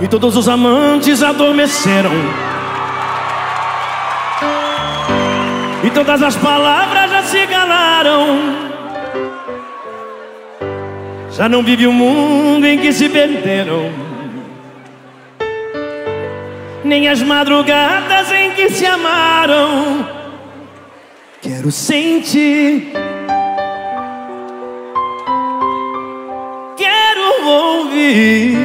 e todos os amantes adormeceram, e todas as palavras já se calaram. Já não vive o mundo em que se perderam, nem as madrugadas em que se amaram. Quero sentir, quero ouvir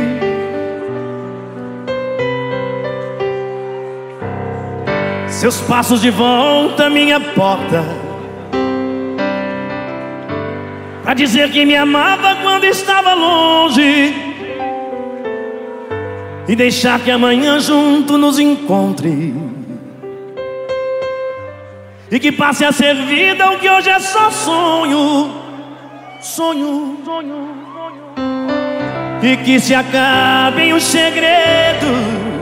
seus passos de volta à minha porta, pra dizer que me amava quando estava longe, e deixar que amanhã junto nos encontre, e que passe a ser vida o que hoje é só sonho. Sonho, sonho, sonho. E que se acabem os segredos,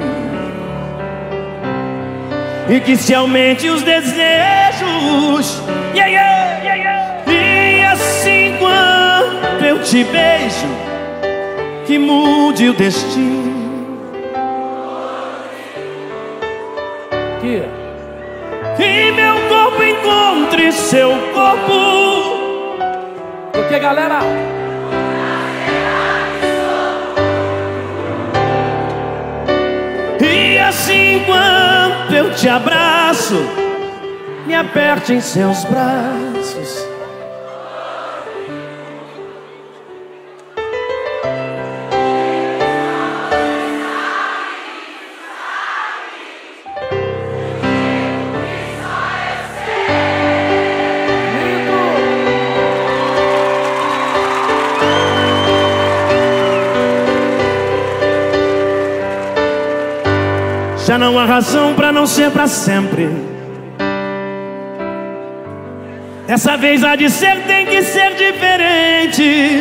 e que se aumente os desejos. Yeah, yeah, yeah, yeah. E assim quando eu te beijo, que mude o destino. Que meu corpo encontre seu corpo. O que, galera? E assim quando eu te abraço, me aperte em seus braços. Já não há razão pra não ser pra sempre. Dessa vez há de ser, tem que ser diferente.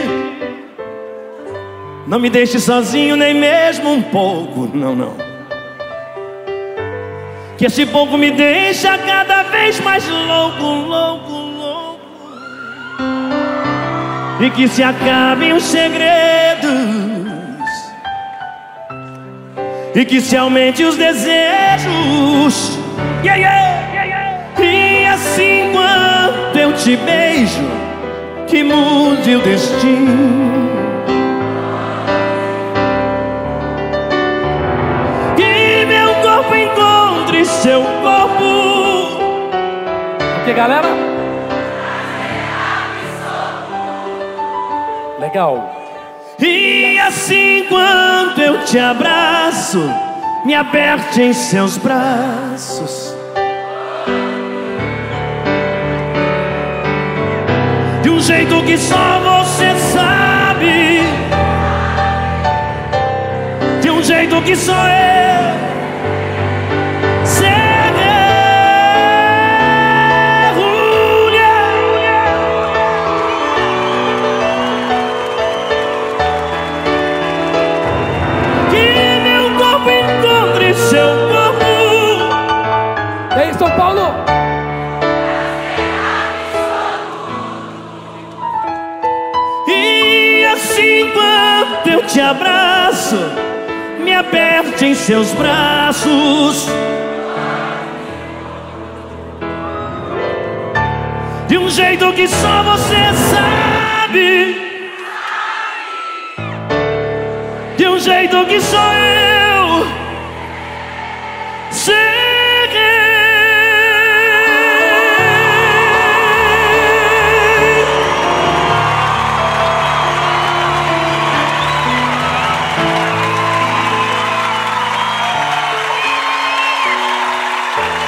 Não me deixe sozinho nem mesmo um pouco, não, não. Que esse pouco me deixa cada vez mais louco, louco, louco. E que se acabem os segredos, e que se aumente os desejos. Yeah, yeah, yeah, yeah. E assim quando eu te beijo, que mude o destino. Que meu corpo encontre seu corpo. Ok, galera? Legal. E assim quando eu te abraço, me aperte em seus braços. De um jeito que só você sabe, de um jeito que só eu sei. Seu corpo. E aí, São Paulo? E assim quando eu te abraço, me aperte em seus braços. De um jeito que só você sabe, de um jeito que só eu sei.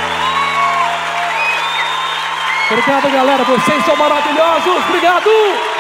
Obrigado, galera. Vocês são maravilhosos. Obrigado.